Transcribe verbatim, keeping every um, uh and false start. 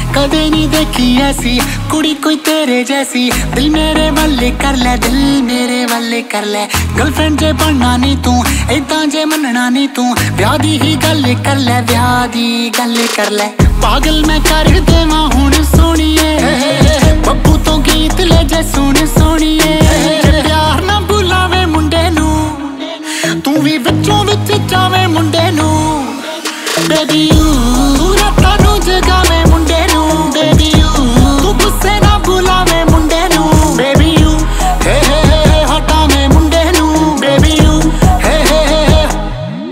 कदे नहीं देखी ऐसी कुड़ी कोई तेरे जैसी। दिल मेरे वाले कर ले, दिल मेरे वाले कर ले। गर्लफ्रेंड जे बनना नहीं तू, इदां जे मनना नहीं तू। ब्याह दी ही गल कर ले, ब्याह दी गल कर ले। पागल मैं कर देवां हुण सोहणीए, बब्बू तो गीत ले जे सुन सोहणीए।